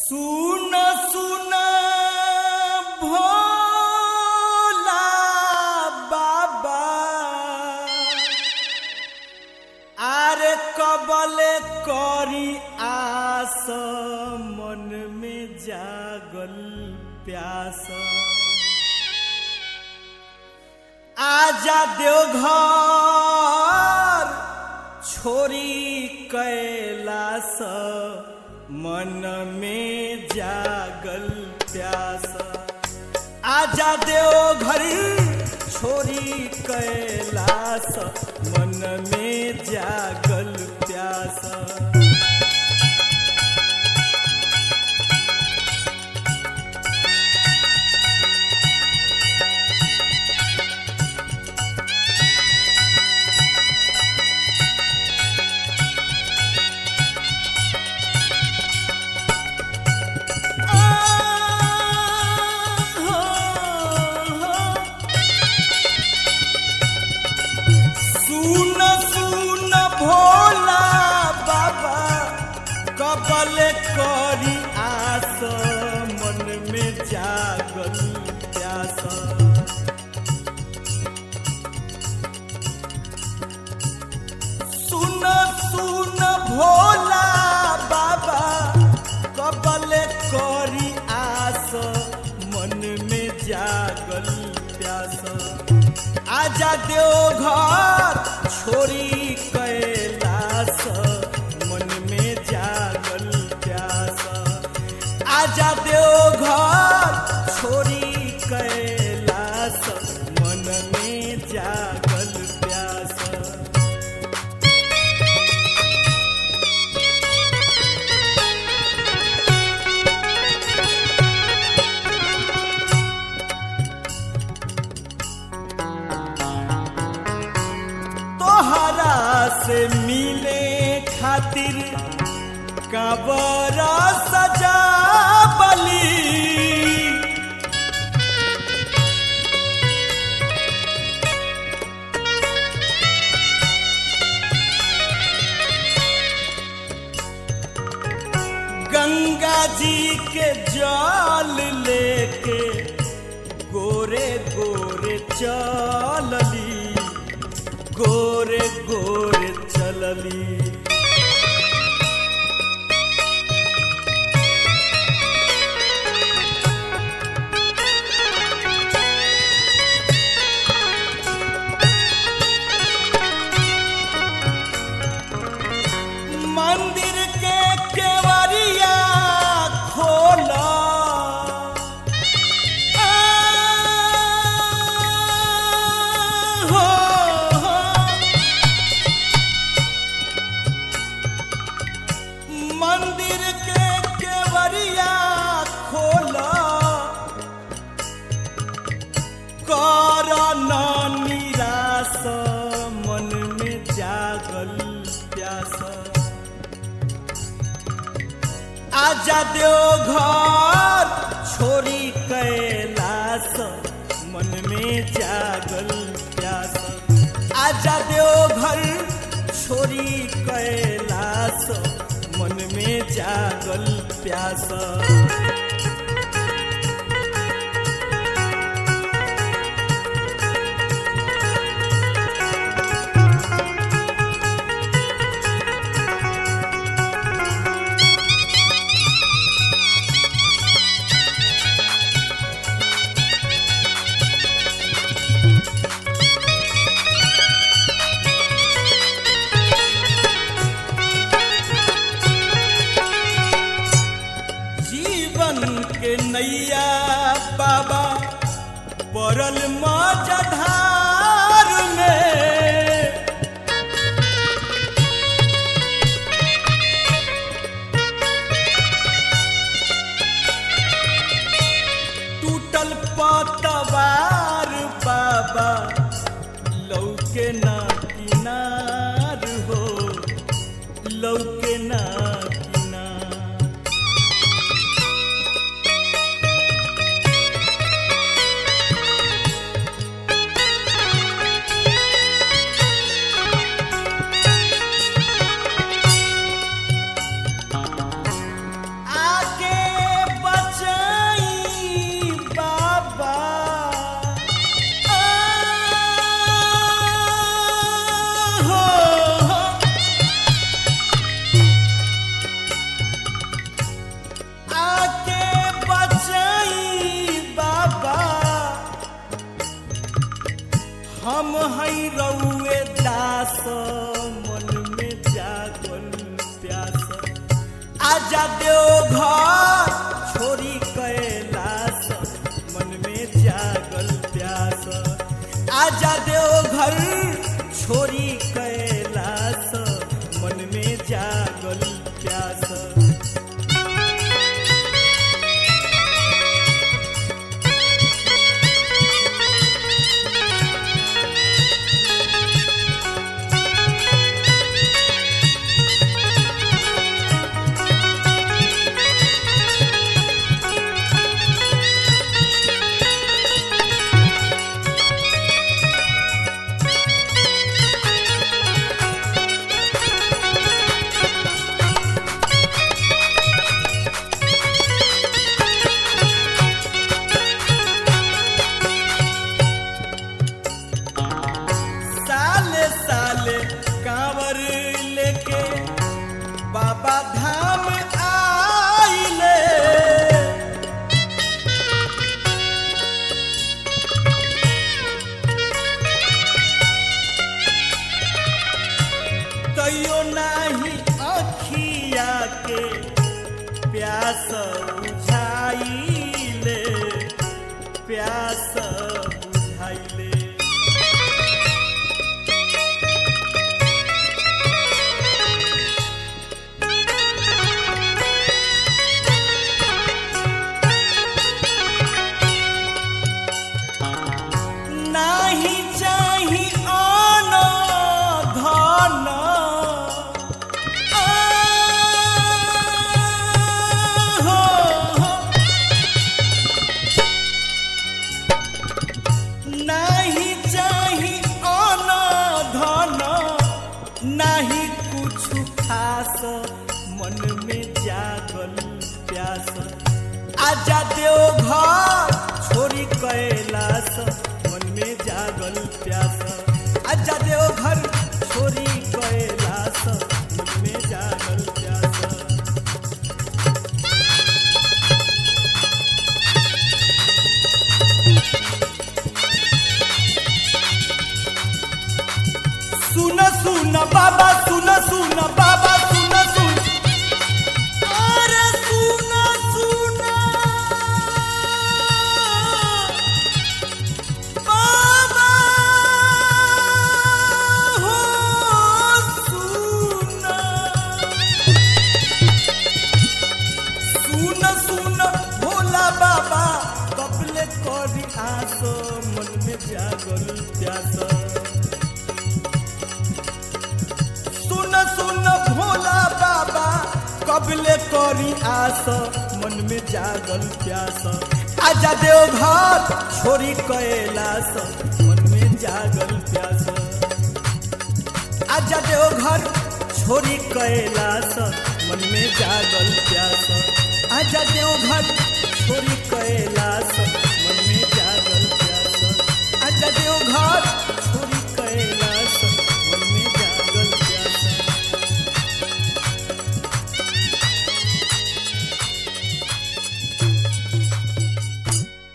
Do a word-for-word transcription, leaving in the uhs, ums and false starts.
सुन सुन भोला बाबा आरे कबले करी आस मन में जागल प्यास आजा देवघर छोरी कैलास मन में जागल प्यास आजा देवघर छोरी कैलास मन में जागल प्यास भोला बाबा कबले करी आस मन में जागल प्यास सुन सुन भोला बाबा कबले करी आस मन में जागल प्यास आजा देवघर छोरी कैलास मन में जागल प्यास आजा देवघर छोरी कैलास मन में जागल प्यास तोहरा से मिले खातिर काबर सजा बली गंगा जी के जल लेके गोरे गोरे चलली गोरे गोरे चलली मंदिर के केवड़िया खोला हो मंदिर के केवड़िया खोला कर न निराश मन में जागल प्यास आजा देवघर छोरी कैलास मन में जागल प्यास आजा देवघर छोरी कैलास मन में जागल प्यास के नैया बाबा पड़ल मझधार में टूटल पतवार बाबा लौके ना किनार हो लौके ना आगे आजा देव घर छोरी कैलाश मन में जागल प्यास आजा देव घर छोरी कैलाश मन में जागल प्यास कांवर लेके बाबा धाम आइले तैयो नाही अखिया के प्यास बुझाइले प्यास बुझाइले नाही चाही अन धन हो नाही चाही अन धन नाही कुछ खास मन में जागल प्यास आजा देव घर छोरी कैलाश मन में जागल प्यास आजा देव घर छोरी कैलाश मन में जागल प्यास सुन सुन बाबा सुन सुन बाबा सुन सुन अरे सुन सुन बाबा हो सुन सुन सुन भोला बाबा कपले करी आस मन में जागल प्यास सुन सुन भोला बाबा कबले करी आस मन में जागल प्यास आजा देव घर छोरी कैलाश मन में जागल प्यास आजा देव घर छोरी कैलाश मन में जागल प्यास आजा देव घर